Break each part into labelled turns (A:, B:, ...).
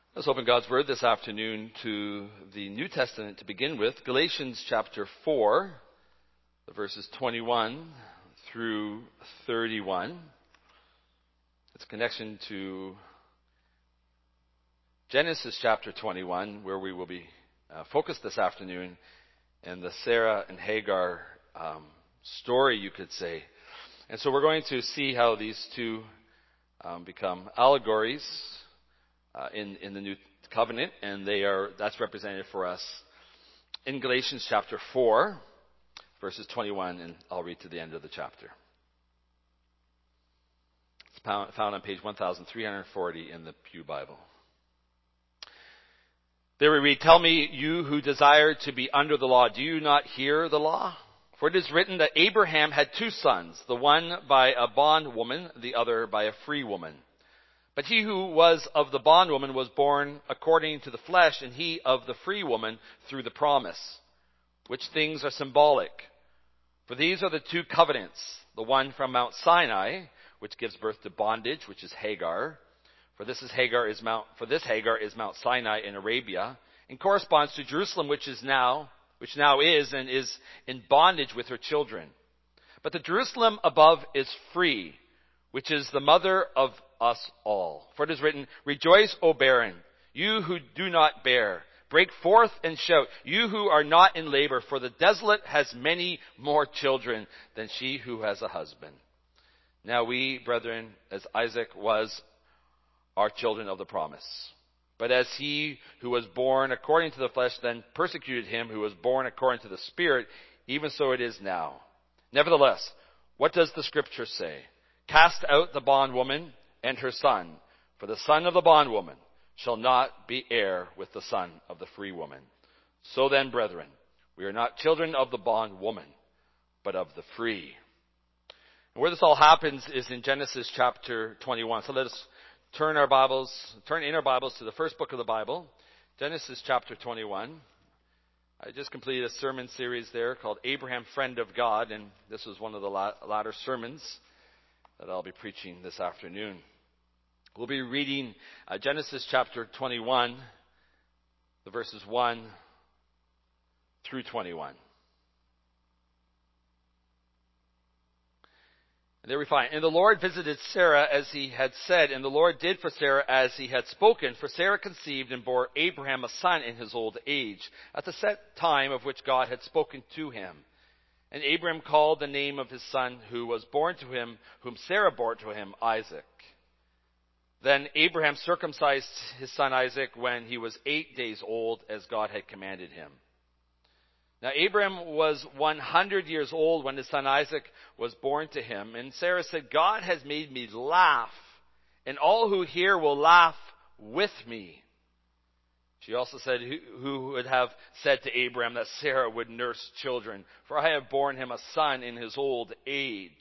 A: Let's open God's Word this afternoon to the New Testament to begin with. Galatians chapter 4, the verses 21 through 31. Its connection to Genesis chapter 21, where we will be focused this afternoon, and the Sarah and Hagar story, you could say. And so we're going to see how these two become allegories in the New Covenant, and that's represented for us in Galatians chapter 4, verses 21, and I'll read to the end of the chapter. It's found on page 1340 in the Pew Bible. There we read, "Tell me, you who desire to be under the law, do you not hear the law? For it is written that Abraham had two sons, the one by a bondwoman, the other by a free woman. But he who was of the bondwoman was born according to the flesh, and he of the free woman through the promise, which things are symbolic. For these are the two covenants, the one from Mount Sinai, which gives birth to bondage, which is Hagar. For this Hagar is Mount Sinai in Arabia, and corresponds to Jerusalem, which now is and is in bondage with her children. But the Jerusalem above is free, which is the mother of us all. For it is written, Rejoice, O barren, you who do not bear. Break forth and shout, you who are not in labor, for the desolate has many more children than she who has a husband. Now we, brethren, as Isaac was, are children of the promise. But as he who was born according to the flesh then persecuted him who was born according to the Spirit, even so it is now. Nevertheless, what does the Scripture say? Cast out the bondwoman and her son, for the son of the bondwoman shall not be heir with the son of the free woman. So then, brethren, we are not children of the bondwoman, but of the free." And where this all happens is in Genesis chapter 21. So let us turn in our Bibles to the first book of the Bible, Genesis chapter 21. I just completed a sermon series there called Abraham, Friend of God, and this was one of the latter sermons that I'll be preaching this afternoon. We'll be reading Genesis chapter 21, the verses 1 through 21. And there we find, "And the Lord visited Sarah as he had said, and the Lord did for Sarah as he had spoken. For Sarah conceived and bore Abraham a son in his old age, at the set time of which God had spoken to him. And Abraham called the name of his son who was born to him, whom Sarah bore to him, Isaac. Then Abraham circumcised his son Isaac when he was 8 days old, as God had commanded him. Now Abraham was 100 years old when his son Isaac was born to him. And Sarah said, God has made me laugh, and all who hear will laugh with me. She also said, who would have said to Abraham that Sarah would nurse children? For I have borne him a son in his old age.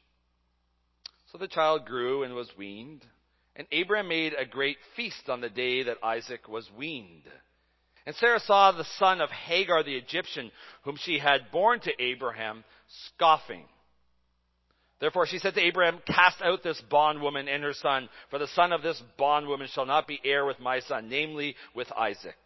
A: So the child grew and was weaned. And Abraham made a great feast on the day that Isaac was weaned. And Sarah saw the son of Hagar the Egyptian, whom she had borne to Abraham, scoffing. Therefore she said to Abraham, Cast out this bondwoman and her son, for the son of this bondwoman shall not be heir with my son, namely with Isaac.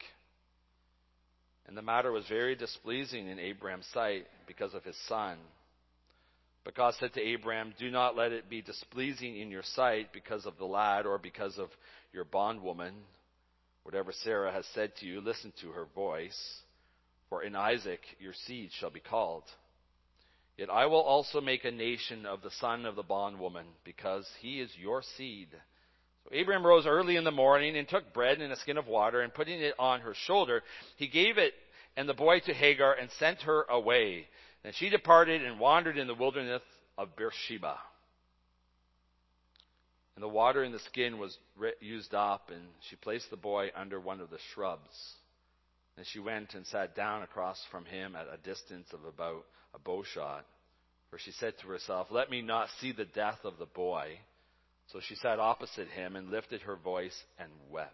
A: And the matter was very displeasing in Abraham's sight because of his son. But God said to Abraham, Do not let it be displeasing in your sight because of the lad or because of your bondwoman. Whatever Sarah has said to you, listen to her voice. For in Isaac your seed shall be called. Yet I will also make a nation of the son of the bondwoman, because he is your seed. So Abraham rose early in the morning and took bread and a skin of water, and putting it on her shoulder, he gave it and the boy to Hagar and sent her away. And she departed and wandered in the wilderness of Beersheba. And the water in the skin was used up, and she placed the boy under one of the shrubs. And she went and sat down across from him at a distance of about a bow shot. For she said to herself, Let me not see the death of the boy. So she sat opposite him and lifted her voice and wept.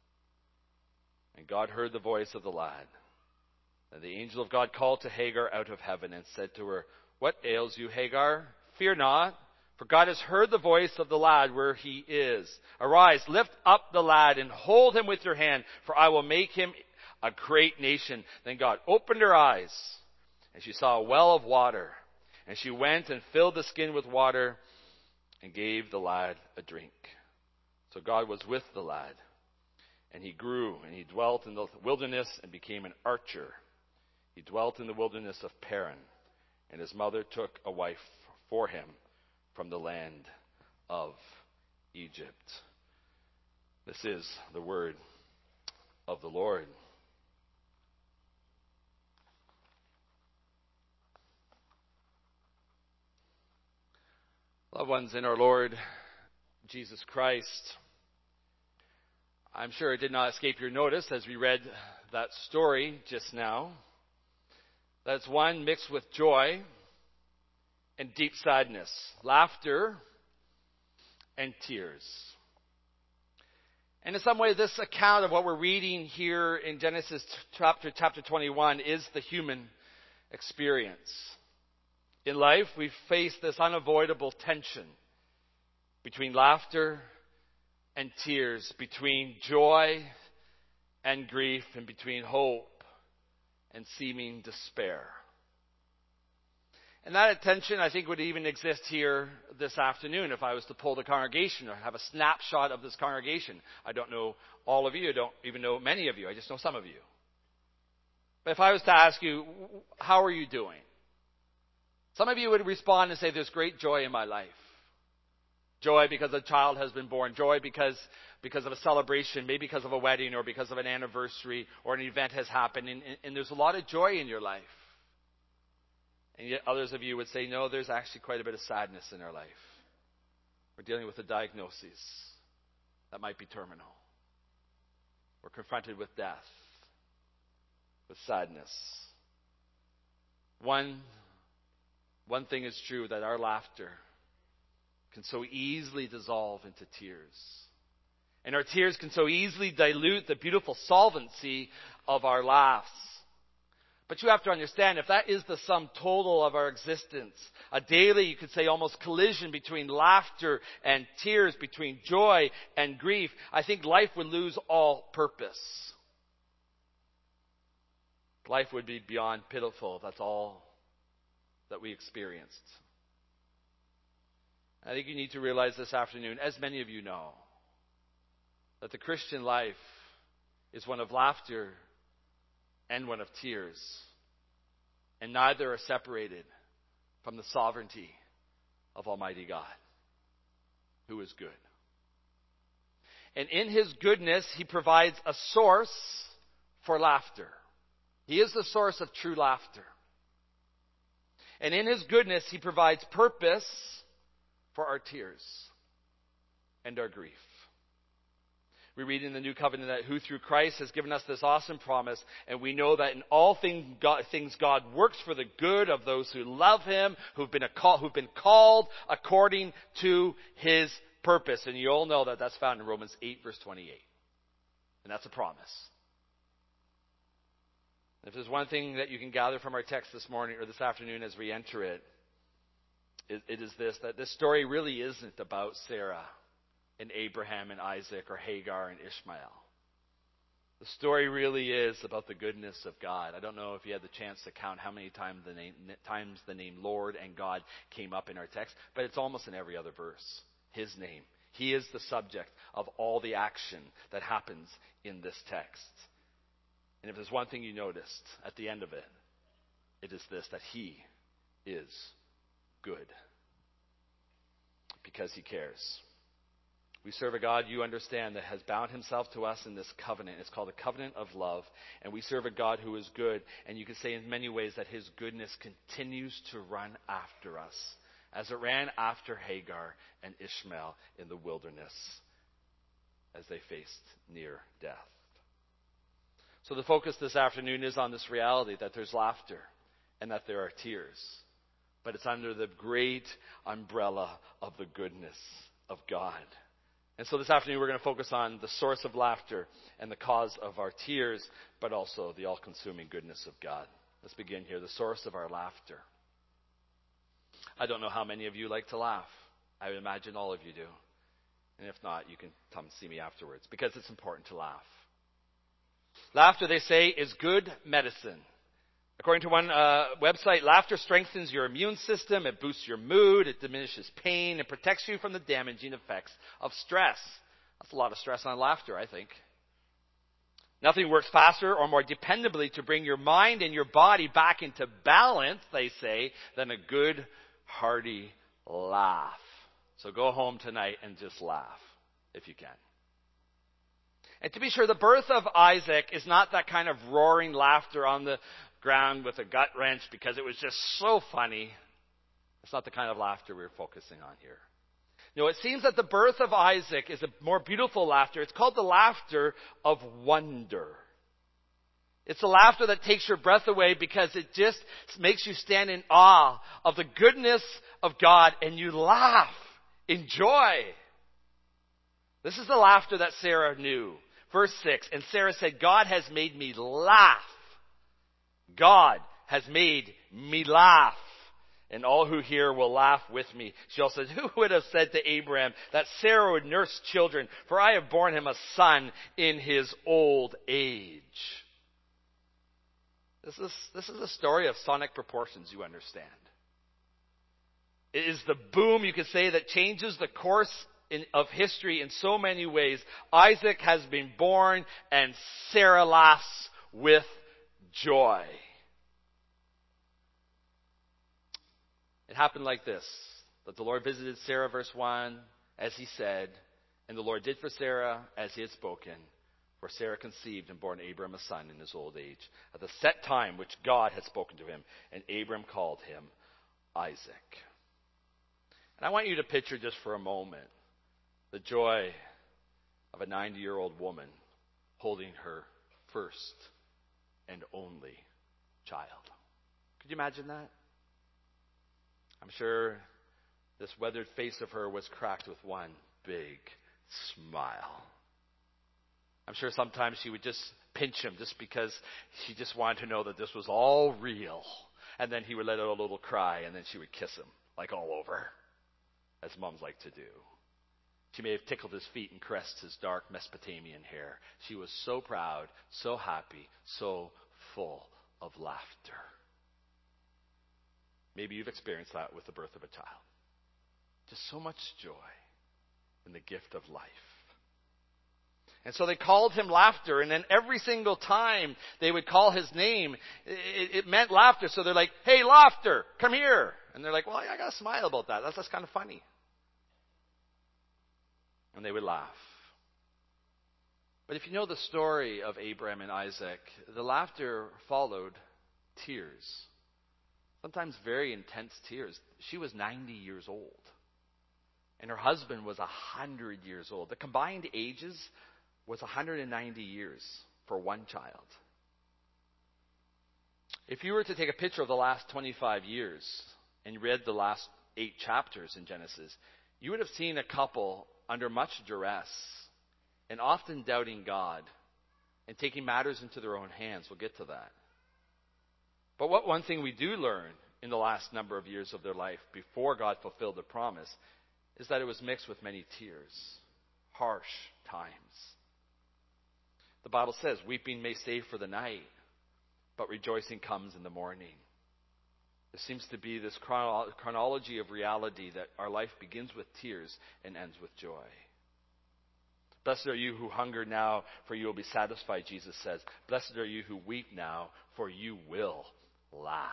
A: And God heard the voice of the lad. And the angel of God called to Hagar out of heaven and said to her, What ails you, Hagar? Fear not, For God has heard the voice of the lad where he is. Arise, lift up the lad and hold him with your hand, for I will make him a great nation. Then God opened her eyes, and she saw a well of water. And she went and filled the skin with water and gave the lad a drink. So God was with the lad, and he grew, and he dwelt in the wilderness and became an archer. He dwelt in the wilderness of Paran, and his mother took a wife for him from the land of Egypt. This is the word of the Lord. Loved ones in our Lord Jesus Christ, I'm sure it did not escape your notice as we read that story just now. That's one mixed with joy and deep sadness, laughter and tears. And in some way, this account of what we're reading here in Genesis chapter 21 is the human experience. In life, we face this unavoidable tension between laughter and tears, between joy and grief, and between hope and seeming despair. And that tension, I think, would even exist here this afternoon if I was to poll the congregation or have a snapshot of this congregation. I don't know all of you. I don't even know many of you. I just know some of you. But if I was to ask you, how are you doing? Some of you would respond and say, there's great joy in my life. Joy because a child has been born. Joy because of a celebration, maybe because of a wedding or because of an anniversary or an event has happened. And there's a lot of joy in your life. And yet others of you would say, no, there's actually quite a bit of sadness in our life. We're dealing with a diagnosis that might be terminal. We're confronted with death, with sadness. One thing is true, that our laughter can so easily dissolve into tears. And our tears can so easily dilute the beautiful solvency of our laughs. But you have to understand, if that is the sum total of our existence, a daily, you could say, almost collision between laughter and tears, between joy and grief, I think life would lose all purpose. Life would be beyond pitiful. That's all that we experienced. I think you need to realize this afternoon, as many of you know, that the Christian life is one of laughter and one of tears. And neither are separated from the sovereignty of Almighty God, who is good. And in His goodness, He provides a source for laughter. He is the source of true laughter. And in His goodness, He provides purpose for our tears and our grief. We read in the New Covenant that who through Christ has given us this awesome promise, and we know that in all things God works for the good of those who love Him, who've been called according to His purpose. And you all know that that's found in Romans 8, verse 28. And that's a promise. If there's one thing that you can gather from our text this morning or this afternoon as we enter it, it is this, that this story really isn't about Sarah and Abraham and Isaac or Hagar and Ishmael. The story really is about the goodness of God. I don't know if you had the chance to count how many times the name Lord and God came up in our text, but it's almost in every other verse. His name. He is the subject of all the action that happens in this text. And if there's one thing you noticed at the end of it, it is this, that He is good because He cares. We serve a God, you understand, that has bound Himself to us in this covenant. It's called the covenant of love. And we serve a God who is good. And you can say in many ways that His goodness continues to run after us, as it ran after Hagar and Ishmael in the wilderness as they faced near death. So the focus this afternoon is on this reality that there's laughter and that there are tears. But it's under the great umbrella of the goodness of God. And so this afternoon we're going to focus on the source of laughter and the cause of our tears, but also the all-consuming goodness of God. Let's begin here. The source of our laughter. I don't know how many of you like to laugh. I would imagine all of you do. And if not, you can come see me afterwards, because it's important to laugh. Laughter, they say, is good medicine. According to one website, laughter strengthens your immune system, it boosts your mood, it diminishes pain, and protects you from the damaging effects of stress. That's a lot of stress on laughter, I think. Nothing works faster or more dependably to bring your mind and your body back into balance, they say, than a good, hearty laugh. So go home tonight and just laugh, if you can. And to be sure, the birth of Isaac is not that kind of roaring laughter on the ground with a gut wrench because it was just so funny. It's not the kind of laughter we're focusing on here. No, it seems that the birth of Isaac is a more beautiful laughter. It's called the laughter of wonder. It's a laughter that takes your breath away because it just makes you stand in awe of the goodness of God, and you laugh in joy. This is the laughter that Sarah knew. Verse 6, and Sarah said, God has made me laugh. God has made me laugh. And all who hear will laugh with me. She also said, who would have said to Abraham that Sarah would nurse children? For I have borne him a son in his old age. This is a story of sonic proportions, you understand. It is the boom, you could say, that changes the course of history in so many ways. Isaac has been born, and Sarah laughs with joy. It happened like this, that the Lord visited Sarah, verse 1, as he said, and the Lord did for Sarah as he had spoken. For Sarah conceived and bore Abram a son in his old age, at the set time which God had spoken to him, and Abram called him Isaac. And I want you to picture just for a moment the joy of a 90-year-old woman holding her first and only child. Could you imagine that? I'm sure this weathered face of her was cracked with one big smile. I'm sure sometimes she would just pinch him just because she just wanted to know that this was all real. And then he would let out a little cry, and then she would kiss him, like all over, as moms like to do. She may have tickled his feet and caressed his dark Mesopotamian hair. She was so proud, so happy, so full of laughter. Maybe you've experienced that with the birth of a child. Just so much joy in the gift of life. And so they called him Laughter, and then every single time they would call his name, it meant laughter. So they're like, hey, Laughter, come here. And they're like, well, I got to smile about that. That's kind of funny. And they would laugh. But if you know the story of Abraham and Isaac, the laughter followed tears. Sometimes very intense tears. She was 90 years old. And her husband was 100 years old. The combined ages was 190 years for one child. If you were to take a picture of the last 25 years and read the last 8 chapters in Genesis, you would have seen a couple under much duress and often doubting God and taking matters into their own hands. We'll get to that. But one thing we do learn in the last number of years of their life before God fulfilled the promise is that it was mixed with many tears, harsh times. The Bible says, weeping may stay for the night, but rejoicing comes in the morning. There seems to be this chronology of reality that our life begins with tears and ends with joy. Blessed are you who hunger now, for you will be satisfied, Jesus says. Blessed are you who weep now, for you will laugh.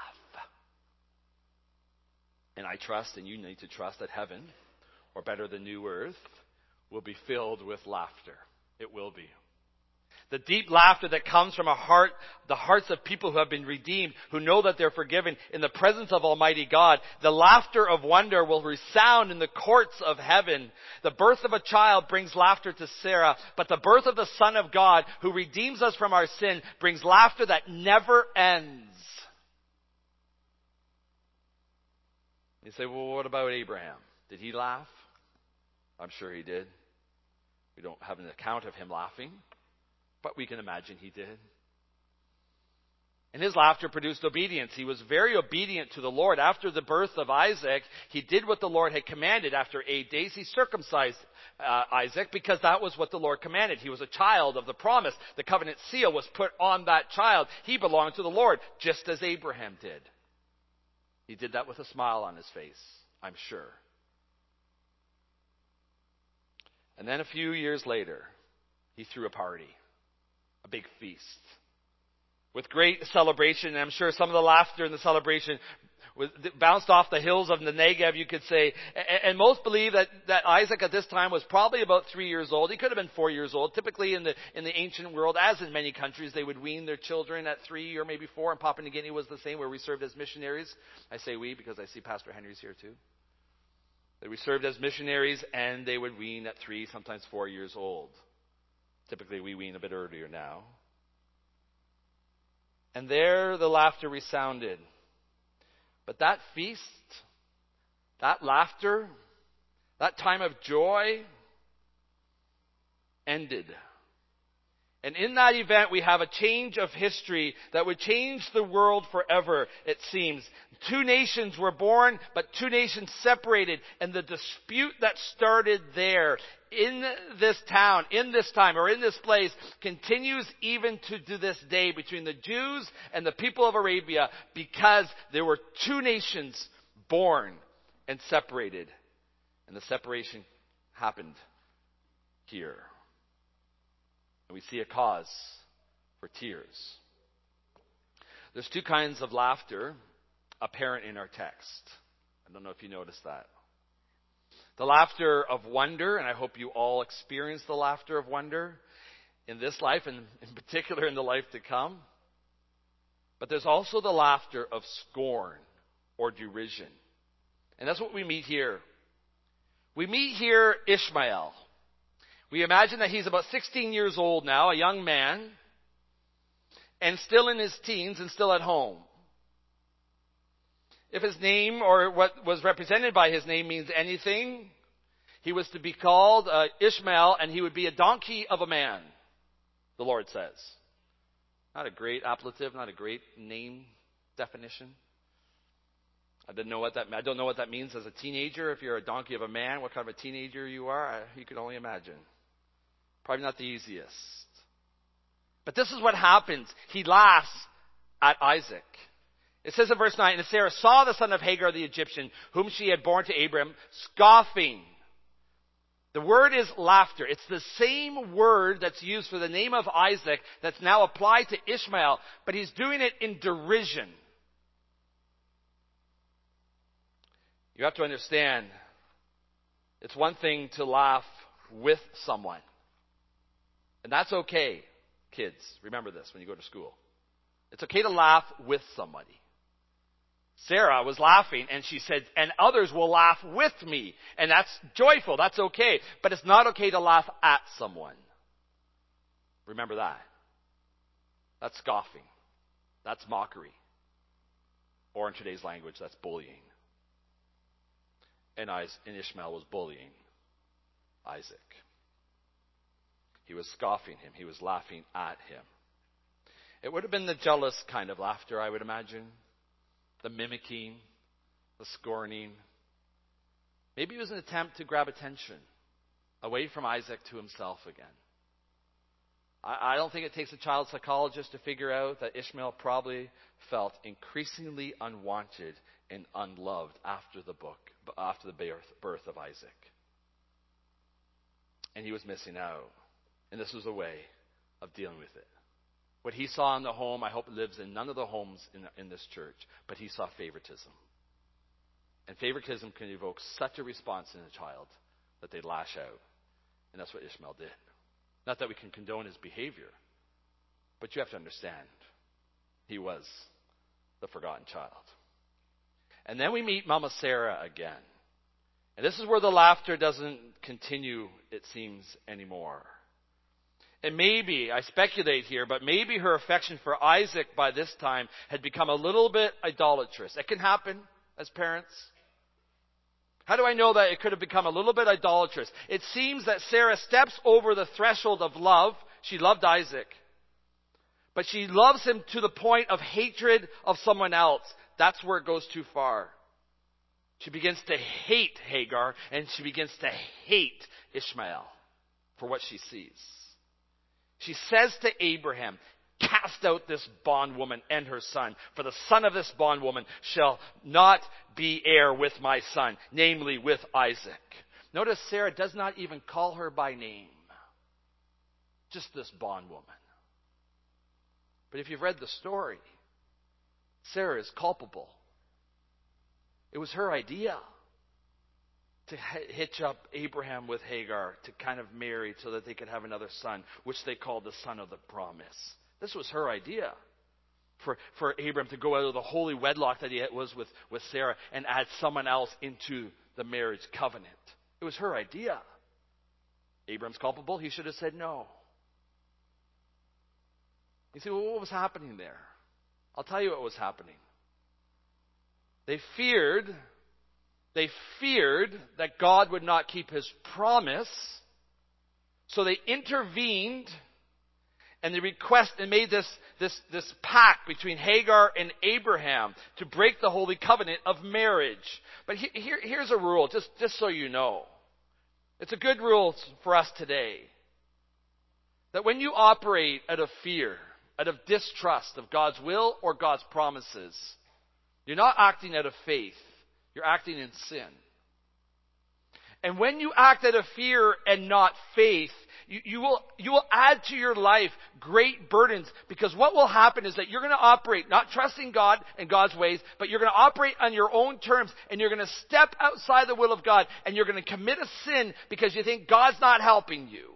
A: And I trust, and you need to trust, that heaven, or better the new earth, will be filled with laughter. It will be. The deep laughter that comes from the hearts of people who have been redeemed, who know that they're forgiven in the presence of Almighty God. The laughter of wonder will resound in the courts of heaven. The birth of a child brings laughter to Sarah, but the birth of the Son of God, who redeems us from our sin, brings laughter that never ends. You say, well, what about Abraham? Did he laugh? I'm sure he did. We don't have an account of him laughing, but we can imagine he did. And his laughter produced obedience. He was very obedient to the Lord. After the birth of Isaac, he did what the Lord had commanded. After 8 days, he circumcised Isaac because that was what the Lord commanded. He was a child of the promise. The covenant seal was put on that child. He belonged to the Lord, just as Abraham did. He did that with a smile on his face, I'm sure. And then a few years later, he threw a party, a big feast, with great celebration. And I'm sure some of the laughter and the celebration bounced off the hills of the Negev, you could say. And most believe that Isaac at this time was probably about 3 years old. He could have been 4 years old. Typically in the ancient world, as in many countries, they would wean their children at 3 or maybe 4. And Papua New Guinea was the same, where we served as missionaries. I say we because I see Pastor Henry's here too. That we served as missionaries, and they would wean at 3, sometimes 4 years old. Typically we wean a bit earlier now. And there the laughter resounded. But that feast, that laughter, that time of joy ended. And in that event, we have a change of history that would change the world forever, it seems. 2 nations were born, but 2 nations separated. And the dispute that started there in this town, in this time, or in this place, continues even to this day between the Jews and the people of Arabia, because there were 2 nations born and separated. And the separation happened here. And we see a cause for tears. There's 2 kinds of laughter apparent in our text. I don't know if you noticed that. The laughter of wonder, and I hope you all experience the laughter of wonder in this life, and in particular in the life to come. But there's also the laughter of scorn or derision. And that's what we meet here. We meet here Ishmael. We imagine that he's about 16 years old now, a young man, and still in his teens and still at home. If his name, or what was represented by his name, means anything, he was to be called Ishmael, and he would be a donkey of a man, the Lord says. Not a great appellative, not a great name definition. I don't know what that means as a teenager. If you're a donkey of a man, what kind of a teenager you are, you can only imagine. Probably not the easiest. But this is what happens. He laughs at Isaac. It says in verse 9, and Sarah saw the son of Hagar the Egyptian, whom she had borne to Abram, scoffing. The word is laughter. It's the same word that's used for the name of Isaac that's now applied to Ishmael, but he's doing it in derision. You have to understand, it's one thing to laugh with someone. And that's okay, kids. Remember this when you go to school. It's okay to laugh with somebody. Sarah was laughing, and she said, and others will laugh with me. And that's joyful. That's okay. But it's not okay to laugh at someone. Remember that. That's scoffing. That's mockery. Or in today's language, that's bullying. And Ishmael was bullying Isaac. He was scoffing him. He was laughing at him. It would have been the jealous kind of laughter, I would imagine. The mimicking, the scorning. Maybe it was an attempt to grab attention away from Isaac to himself again. I don't think it takes a child psychologist to figure out that Ishmael probably felt increasingly unwanted and unloved after the birth of Isaac. And he was missing out. And this was a way of dealing with it. What he saw in the home, I hope lives in none of the homes in this church, but he saw favoritism. And favoritism can evoke such a response in a child that they lash out. And that's what Ishmael did. Not that we can condone his behavior, but you have to understand, he was the forgotten child. And then we meet Mama Sarah again. And this is where the laughter doesn't continue, it seems, anymore. And maybe, I speculate here, but maybe her affection for Isaac by this time had become a little bit idolatrous. It can happen as parents. How do I know that it could have become a little bit idolatrous? It seems that Sarah steps over the threshold of love. She loved Isaac. But she loves him to the point of hatred of someone else. That's where it goes too far. She begins to hate Hagar, and she begins to hate Ishmael for what she sees. She says to Abraham, cast out this bondwoman and her son, for the son of this bondwoman shall not be heir with my son, namely with Isaac. Notice Sarah does not even call her by name. Just this bondwoman. But if you've read the story, Sarah is culpable. It was her idea to hitch up Abraham with Hagar to kind of marry so that they could have another son, which they called the son of the promise. This was her idea for Abraham to go out of the holy wedlock that he was with Sarah and add someone else into the marriage covenant. It was her idea. Abraham's culpable. He should have said no. You see, well, what was happening there? I'll tell you what was happening. They feared that God would not keep his promise, so they intervened and they made this pact between Hagar and Abraham to break the holy covenant of marriage. But here's a rule, just so you know. It's a good rule for us today. That when you operate out of fear, out of distrust of God's will or God's promises, you're not acting out of faith. You're acting in sin. And when you act out of fear and not faith, you will add to your life great burdens, because what will happen is that you're going to operate not trusting God and God's ways, but you're going to operate on your own terms, and you're going to step outside the will of God, and you're going to commit a sin because you think God's not helping you.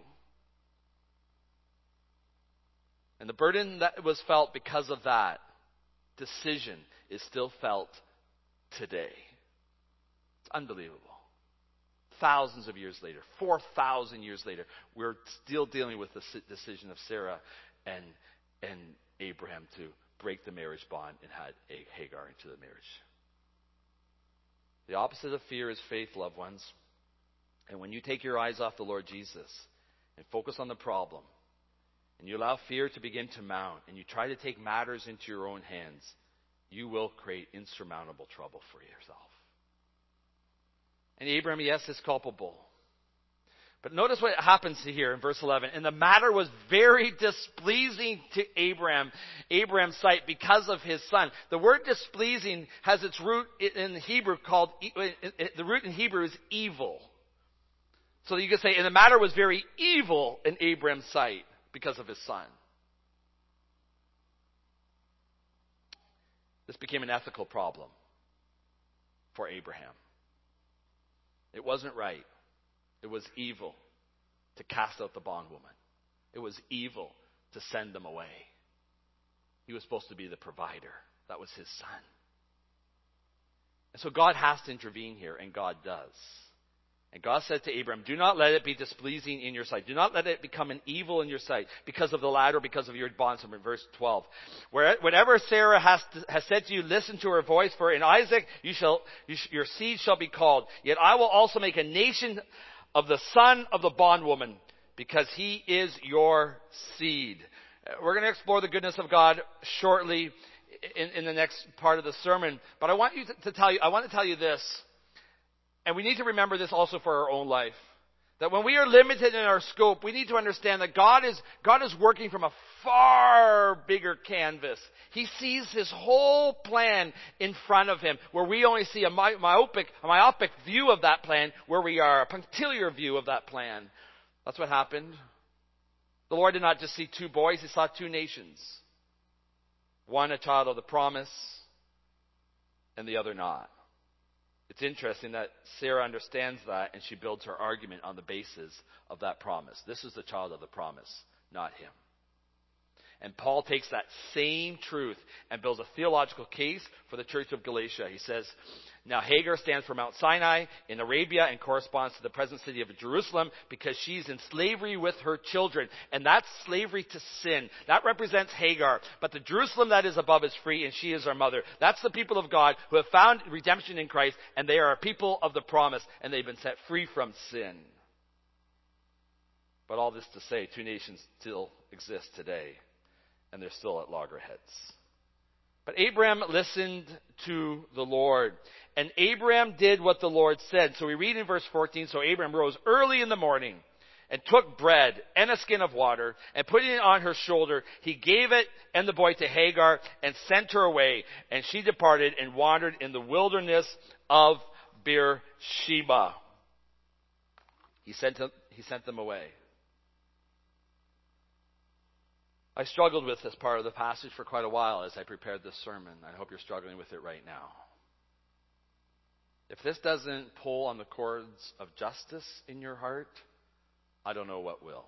A: And the burden that was felt because of that decision is still felt today. It's unbelievable. Thousands of years later, 4,000 years later, we're still dealing with the decision of Sarah and Abraham to break the marriage bond and had Hagar into the marriage. The opposite of fear is faith, loved ones. And when you take your eyes off the Lord Jesus and focus on the problem, and you allow fear to begin to mount, and you try to take matters into your own hands, you will create insurmountable trouble for yourself. And Abraham, yes, is culpable. But notice what happens here in verse 11. And the matter was very displeasing to Abraham's sight because of his son. The word displeasing has its root in Hebrew the root in Hebrew is evil. So you could say, and the matter was very evil in Abraham's sight because of his son. This became an ethical problem for Abraham. It wasn't right. It was evil to cast out the bondwoman. It was evil to send them away. He was supposed to be the provider. That was his son. And so God has to intervene here, and God does. And God said to Abraham, do not let it be displeasing in your sight. Do not let it become an evil in your sight because of the lad or because of your bondservant. Verse 12. Whenever Sarah has said to you, listen to her voice, for in Isaac your seed shall be called. Yet I will also make a nation of the son of the bondwoman, because he is your seed. We're going to explore the goodness of God shortly in the next part of the sermon. But I want to tell you this. And we need to remember this also for our own life. That when we are limited in our scope, we need to understand that God is working from a far bigger canvas. He sees his whole plan in front of him, where we only see a myopic view of that plan, where we are a punctiliar view of that plan. That's what happened. The Lord did not just see two boys, he saw two nations. One a child of the promise, and the other not. It's interesting that Sarah understands that, and she builds her argument on the basis of that promise. This is the child of the promise, not him. And Paul takes that same truth and builds a theological case for the church of Galatia. He says, now Hagar stands for Mount Sinai in Arabia and corresponds to the present city of Jerusalem because she's in slavery with her children. And that's slavery to sin. That represents Hagar. But the Jerusalem that is above is free, and she is our mother. That's the people of God who have found redemption in Christ, and they are a people of the promise, and they've been set free from sin. But all this to say, two nations still exist today. and they're still at loggerheads. But Abraham listened to the Lord, and Abraham did what the Lord said. So we read in verse 14, so Abraham rose early in the morning and took bread and a skin of water and putting it on her shoulder, he gave it and the boy to Hagar and sent her away. And she departed and wandered in the wilderness of Beersheba. He sent them away. I struggled with this part of the passage for quite a while as I prepared this sermon. I hope you're struggling with it right now. If this doesn't pull on the chords of justice in your heart, I don't know what will.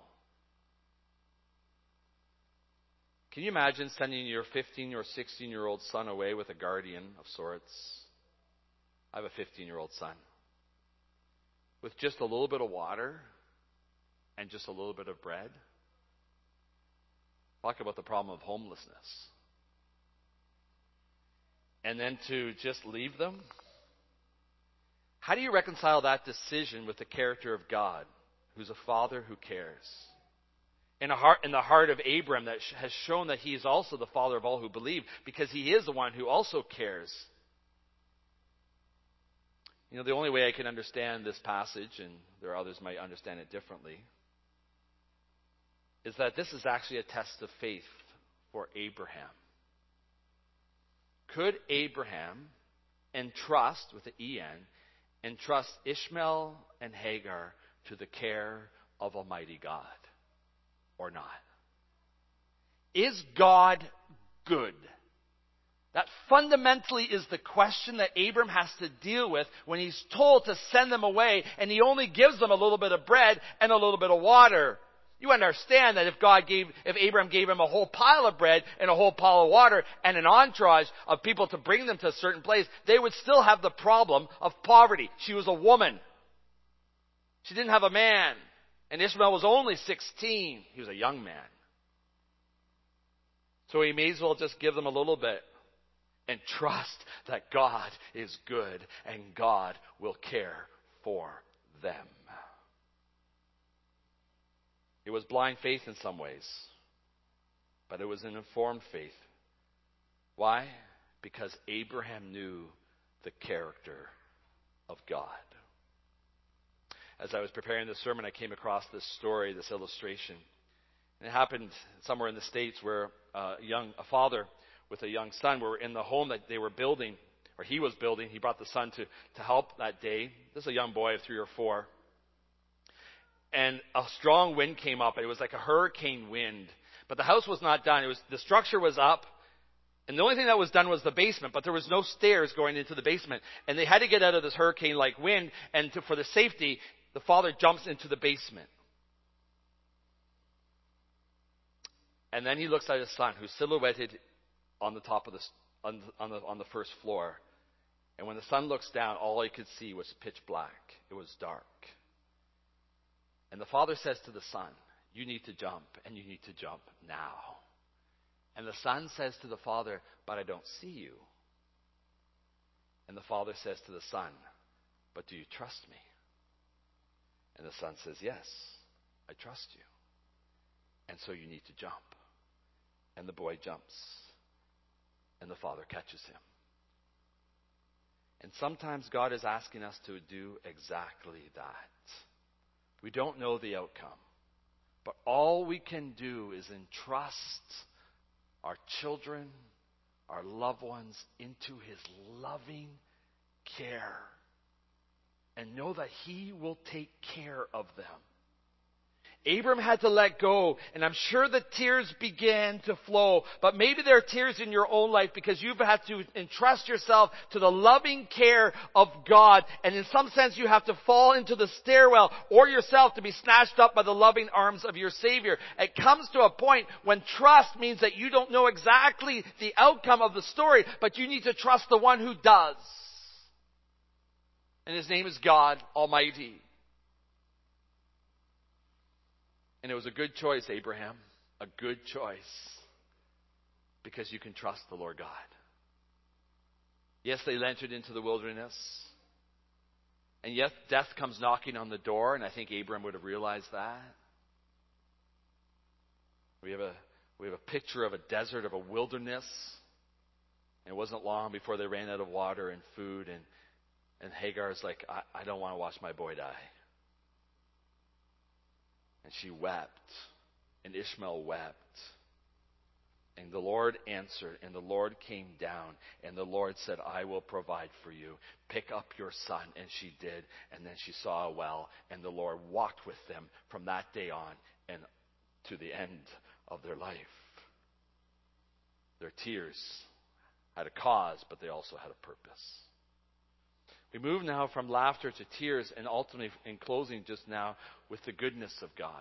A: Can you imagine sending your 15 or 16-year-old son away with a guardian of sorts? I have a 15-year-old son. With just a little bit of water and just a little bit of bread. Talk about the problem of homelessness. And then to just leave them? How do you reconcile that decision with the character of God, who's a father who cares? In the heart of Abram that has shown that he is also the father of all who believe, because he is the one who also cares. You know, the only way I can understand this passage, and there are others might understand it differently, is that this is actually a test of faith for Abraham. Could Abraham entrust, with the E-N, entrust Ishmael and Hagar to the care of Almighty God or not? Is God good? That fundamentally is the question that Abram has to deal with when he's told to send them away, and he only gives them a little bit of bread and a little bit of water. You understand that if Abraham gave him a whole pile of bread and a whole pile of water and an entourage of people to bring them to a certain place, they would still have the problem of poverty. She was a woman. She didn't have a man. And Ishmael was only 16. He was a young man. So he may as well just give them a little bit and trust that God is good and God will care for them. It was blind faith in some ways, but it was an informed faith. Why? Because Abraham knew the character of God. As I was preparing this sermon, I came across this story, this illustration. And it happened somewhere in the States where a father with a young son were in the home that they were building, or he was building. He brought the son to help that day. This is a young boy of 3 or 4. And a strong wind came up. It was like a hurricane wind. But the house was not done. The structure was up. And the only thing that was done was the basement. But there was no stairs going into the basement. And they had to get out of this hurricane-like wind. And for the safety, the father jumps into the basement. And then he looks at his son, who's silhouetted on the top of on the first floor. And when the son looks down, all he could see was pitch black. It was dark. And the father says to the son, "You need to jump, and you need to jump now." And the son says to the father, "But I don't see you." And the father says to the son, "But do you trust me?" And the son says, "Yes, I trust you. And so you need to jump." And the boy jumps, and the father catches him. And sometimes God is asking us to do exactly that. We don't know the outcome. But all we can do is entrust our children, our loved ones, into His loving care. And know that He will take care of them. Abram had to let go, and I'm sure the tears began to flow. But maybe there are tears in your own life because you've had to entrust yourself to the loving care of God. And in some sense, you have to fall into the stairwell or yourself to be snatched up by the loving arms of your Savior. It comes to a point when trust means that you don't know exactly the outcome of the story, but you need to trust the one who does. And His name is God Almighty. And it was a good choice, Abraham. A good choice. Because you can trust the Lord God. Yes, they entered into the wilderness. And yes, death comes knocking on the door. And I think Abraham would have realized that. We have a We have a picture of a desert, of a wilderness. And it wasn't long before they ran out of water and food. And Hagar's like, I don't want to watch my boy die. And she wept. And Ishmael wept. And the Lord answered, and the Lord came down, and the Lord said, I will provide for you. Pick up your son. And she did. And then she saw a well, and the Lord walked with them from that day on and to the end of their life. Their tears had a cause, but they also had a purpose. We move now from laughter to tears, and ultimately, in closing just now, with the goodness of God.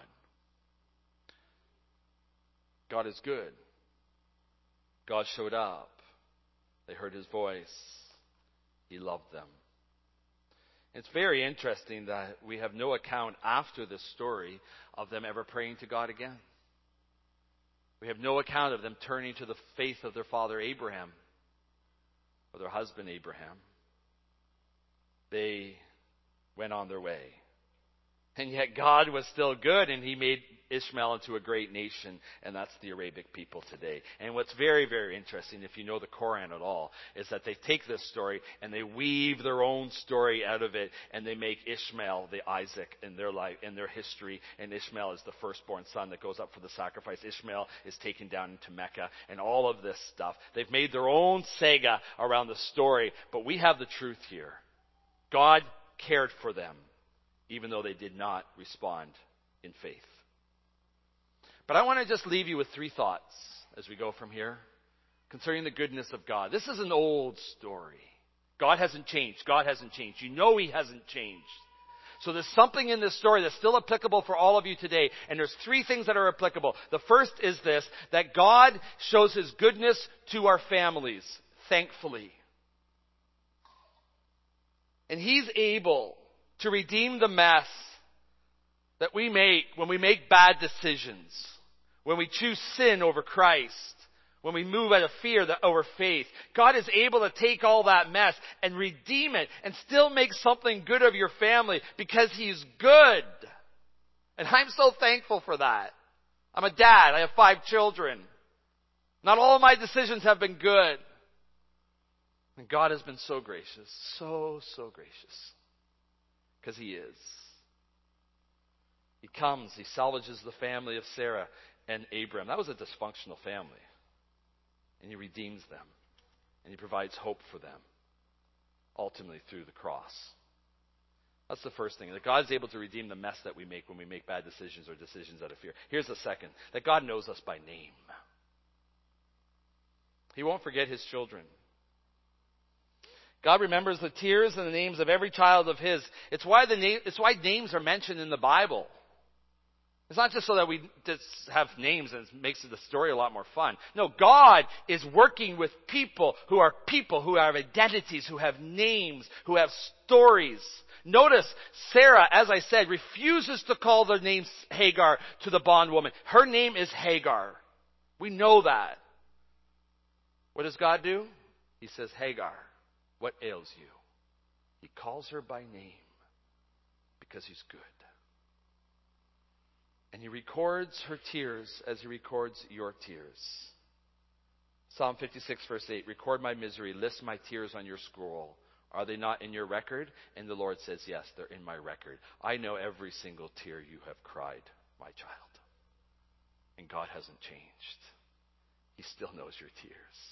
A: God is good. God showed up. They heard his voice. He loved them. It's very interesting that we have no account after this story of them ever praying to God again. We have no account of them turning to the faith of their father Abraham or their husband Abraham. They went on their way. And yet God was still good, and he made Ishmael into a great nation, and that's the Arabic people today. And what's very, very interesting, if you know the Quran at all, is that they take this story and they weave their own story out of it, and they make Ishmael the Isaac in their life, in their history, and Ishmael is the firstborn son that goes up for the sacrifice. Ishmael is taken down into Mecca, and all of this stuff. They've made their own saga around the story, but we have the truth here. God cared for them, even though they did not respond in faith. But I want to just leave you with 3 thoughts as we go from here concerning the goodness of God. This is an old story. God hasn't changed. God hasn't changed. You know he hasn't changed. So there's something in this story that's still applicable for all of you today. And there's 3 things that are applicable. The first is this, that God shows his goodness to our families, thankfully. And he's able to redeem the mess that we make when we make bad decisions, when we choose sin over Christ, when we move out of fear over faith. God is able to take all that mess and redeem it and still make something good of your family because he's good. And I'm so thankful for that. I'm a dad. I have 5 children. Not all of my decisions have been good. And God has been so gracious, so gracious. Because he is. He comes, he salvages the family of Sarah and Abram. That was a dysfunctional family. And he redeems them. And he provides hope for them. Ultimately through the cross. That's the first thing. That God is able to redeem the mess that we make when we make bad decisions or decisions out of fear. Here's the second. That God knows us by name. He won't forget his children. God remembers the tears and the names of every child of his. It's why names are mentioned in the Bible. It's not just so that we just have names and it makes the story a lot more fun. No, God is working with people who have identities, who have names, who have stories. Notice, Sarah, as I said, refuses to call the name Hagar to the bondwoman. Her name is Hagar. We know that. What does God do? He says, Hagar, what ails you? He calls her by name because he's good. And he records her tears as he records your tears. Psalm 56 verse 8, record my misery, list my tears on your scroll. Are they not in your record? And the Lord says, yes, they're in my record. I know every single tear you have cried, my child. And God hasn't changed. He still knows your tears.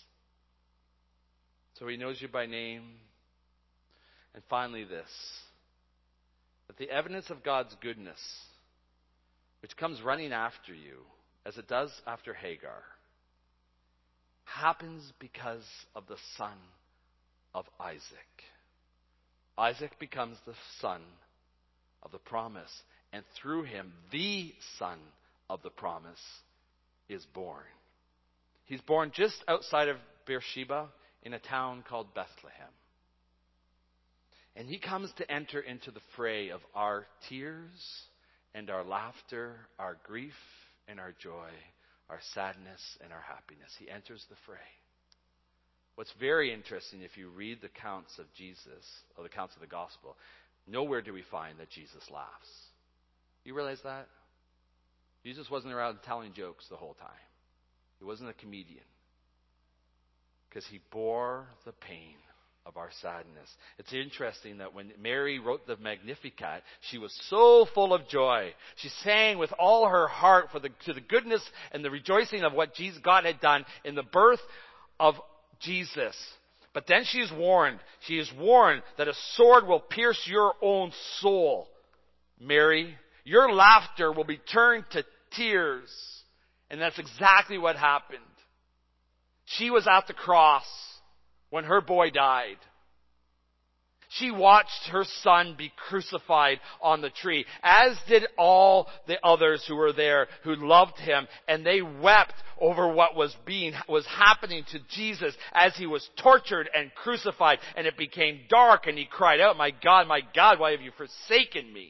A: So he knows you by name. And finally this, that the evidence of God's goodness, which comes running after you, as it does after Hagar, happens because of the son of Isaac. Isaac becomes the son of the promise, and through him, the son of the promise is born. He's born just outside of Beersheba in a town called Bethlehem. And he comes to enter into the fray of our tears and our laughter, our grief and our joy, our sadness and our happiness. He enters the fray. What's very interesting, if you read the accounts of Jesus, or the accounts of the gospel, nowhere do we find that Jesus laughs. You realize that? Jesus wasn't around telling jokes the whole time. He wasn't a comedian. Because he bore the pain of our sadness. It's interesting that when Mary wrote the Magnificat, she was so full of joy. She sang with all her heart to the goodness and the rejoicing of what God had done in the birth of Jesus. But then she is warned. She is warned that a sword will pierce your own soul. Mary, your laughter will be turned to tears. And that's exactly what happened. She was at the cross when her boy died. She watched her son be crucified on the tree, as did all the others who were there who loved him, and they wept over what was happening to Jesus as he was tortured and crucified, and it became dark, and he cried out, my God, why have you forsaken me?"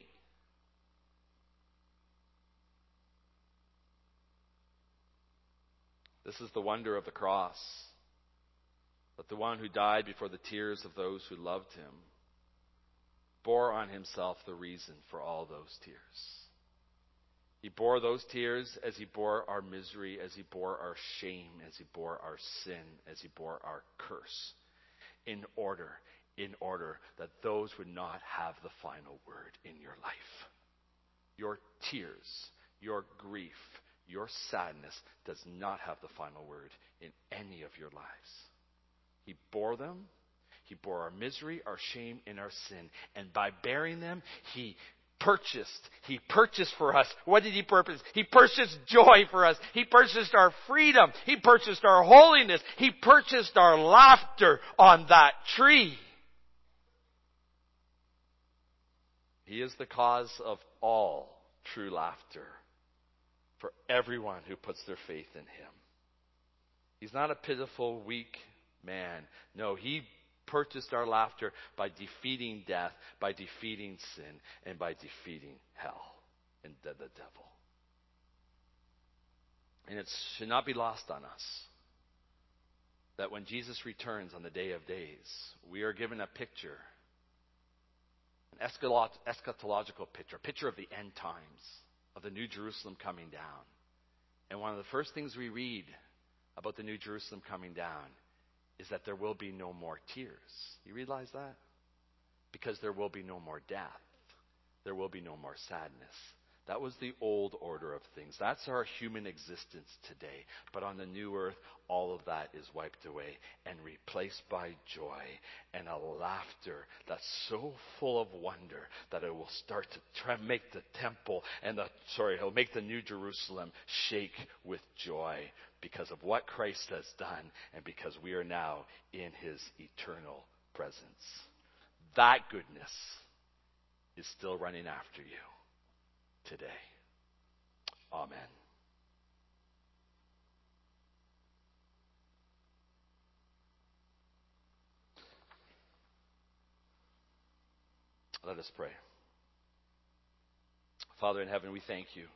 A: This is the wonder of the cross. That the one who died before the tears of those who loved him bore on himself the reason for all those tears. He bore those tears as he bore our misery, as he bore our shame, as he bore our sin, as he bore our curse, in order that those would not have the final word in your life. Your tears, your grief, your sadness does not have the final word in any of your lives. He bore them. He bore our misery, our shame, and our sin. And by bearing them, He purchased for us. What did He purchase? He purchased joy for us. He purchased our freedom. He purchased our holiness. He purchased our laughter on that tree. He is the cause of all true laughter for everyone who puts their faith in Him. He's not a pitiful, weak man. No, He purchased our laughter by defeating death, by defeating sin, and by defeating hell and the devil. And it should not be lost on us that when Jesus returns on the day of days, we are given a picture, an eschatological picture, a picture of the end times, of the New Jerusalem coming down. And one of the first things we read about the New Jerusalem coming down is that there will be no more tears. You realize that? Because there will be no more death. There will be no more sadness. That was the old order of things. That's our human existence today. But on the new earth, all of that is wiped away and replaced by joy and a laughter that's so full of wonder that it will start to try and make the temple it'll make the New Jerusalem shake with joy because of what Christ has done and because we are now in His eternal presence. That goodness is still running after you today. Amen. Let us pray. Father in heaven, we thank you.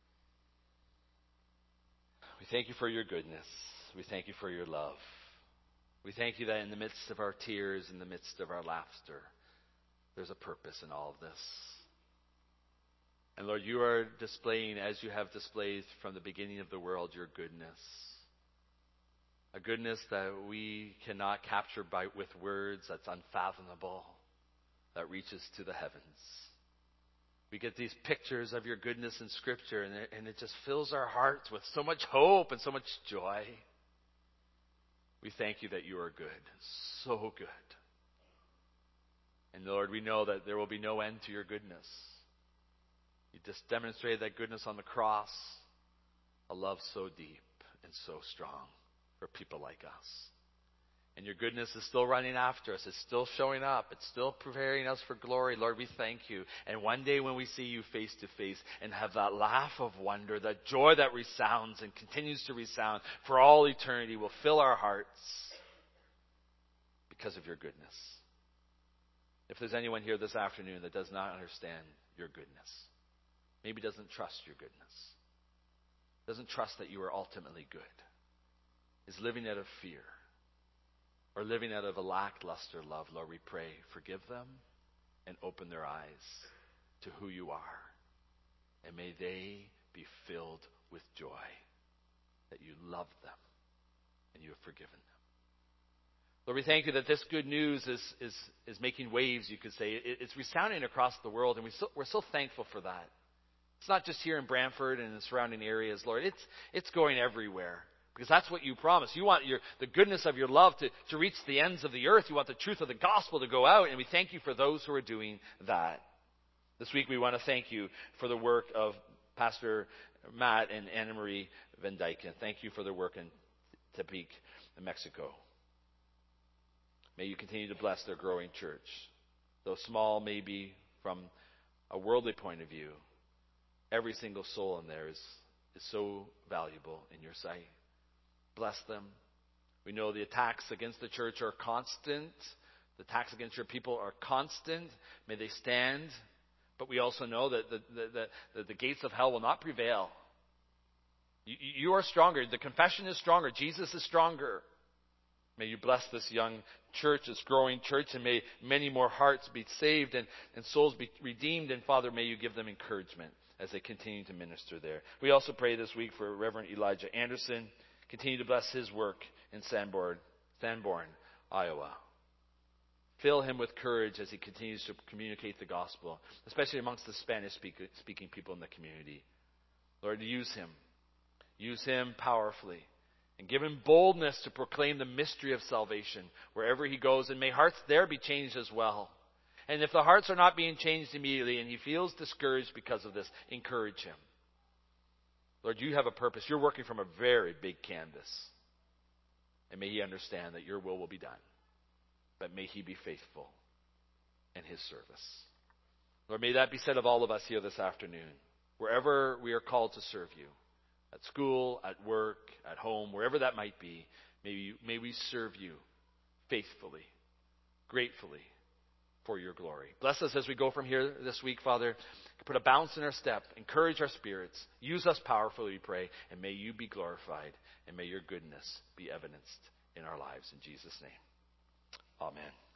A: We thank you for your goodness. We thank you for your love. We thank you that in the midst of our tears, in the midst of our laughter, there's a purpose in all of this. And Lord, you are displaying, as you have displayed from the beginning of the world, your goodness. A goodness that we cannot capture with words, that's unfathomable, that reaches to the heavens. We get these pictures of your goodness in Scripture, and it just fills our hearts with so much hope and so much joy. We thank you that you are good, so good. And Lord, we know that there will be no end to your goodness. You just demonstrated that goodness on the cross, a love so deep and so strong for people like us. And your goodness is still running after us. It's still showing up. It's still preparing us for glory. Lord, we thank you. And one day when we see you face to face and have that laugh of wonder, that joy that resounds and continues to resound for all eternity will fill our hearts because of your goodness. If there's anyone here this afternoon that does not understand your goodness, maybe doesn't trust your goodness, doesn't trust that you are ultimately good, is living out of fear, or living out of a lackluster love, Lord, we pray, forgive them and open their eyes to who you are. And may they be filled with joy that you love them and you have forgiven them. Lord, we thank you that this good news is making waves, you could say. It's resounding across the world, and we're so thankful for that. It's not just here in Brantford and the surrounding areas, Lord. It's going everywhere, because that's what you promised. You want the goodness of your love to reach the ends of the earth. You want the truth of the gospel to go out, and we thank you for those who are doing that. This week we want to thank you for the work of Pastor Matt and Anna Marie Van Dyken. Thank you for their work in Tepic, Mexico. May you continue to bless their growing church. Though small maybe from a worldly point of view, every single soul in there is so valuable in your sight. Bless them. We know the attacks against the church are constant. The attacks against your people are constant. May they stand. But we also know that the gates of hell will not prevail. You are stronger. The confession is stronger. Jesus is stronger. May you bless this young church, this growing church, and may many more hearts be saved and souls be redeemed. And Father, may you give them encouragement as they continue to minister there. We also pray this week for Reverend Elijah Anderson. Continue to bless his work in Sanborn, Iowa. Fill him with courage as he continues to communicate the gospel, especially amongst the Spanish-speaking people in the community. Lord, use him. Use him powerfully. And give him boldness to proclaim the mystery of salvation wherever he goes. And may hearts there be changed as well. And if the hearts are not being changed immediately and he feels discouraged because of this, encourage him. Lord, you have a purpose. You're working from a very big canvas. And may he understand that your will be done. But may he be faithful in his service. Lord, may that be said of all of us here this afternoon. Wherever we are called to serve you. At school, at work, at home, wherever that might be, may we serve you faithfully, gratefully, for your glory. Bless us as we go from here this week, Father. Put a bounce in our step. Encourage our spirits. Use us powerfully, we pray. And may you be glorified. And may your goodness be evidenced in our lives. In Jesus' name. Amen.